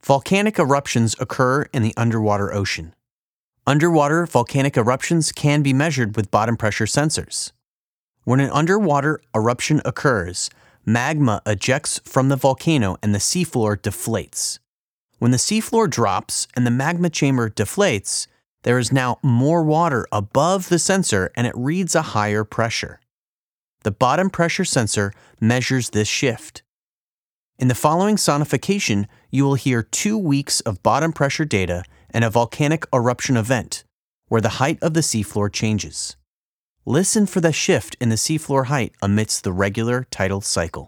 Volcanic eruptions occur in the underwater ocean. Underwater volcanic eruptions can be measured with bottom pressure sensors. When an underwater eruption occurs, magma ejects from the volcano and the seafloor deflates. When the seafloor drops and the magma chamber deflates, there is now more water above the sensor and it reads a higher pressure. The bottom pressure sensor measures this shift. In the following sonification, you will hear 2 weeks of bottom pressure data and a volcanic eruption event, where the height of the seafloor changes. Listen for the shift in the seafloor height amidst the regular tidal cycle.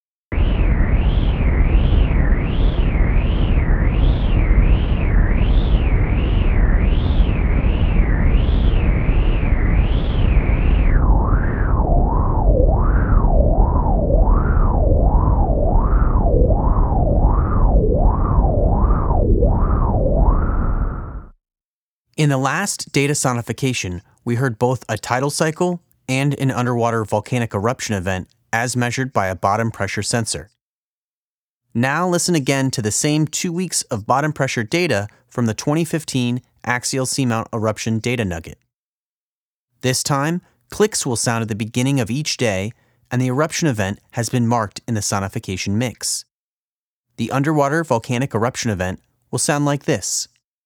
In the last data sonification, we heard both a tidal cycle and an underwater volcanic eruption event as measured by a bottom pressure sensor. Now listen again to the same 2 weeks of bottom pressure data from the 2015 axial seamount eruption data nugget. This time, clicks will sound at the beginning of each day, and the eruption event has been marked in the sonification mix. The underwater volcanic eruption event will sound like this.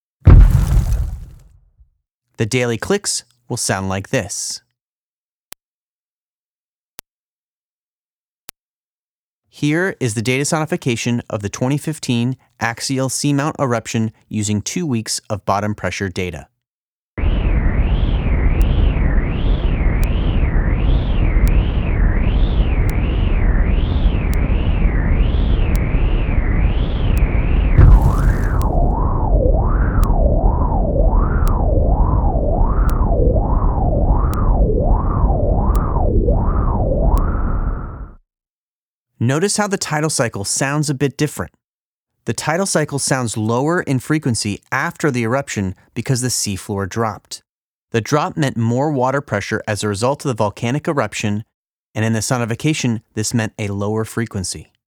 The daily clicks will sound like this. Here is the data sonification of the 2015 axial seamount eruption using 2 weeks of bottom pressure data. Notice how the tidal cycle sounds a bit different. The tidal cycle sounds lower in frequency after the eruption because the seafloor dropped. The drop meant more water pressure as a result of the volcanic eruption, and in the sonification, this meant a lower frequency.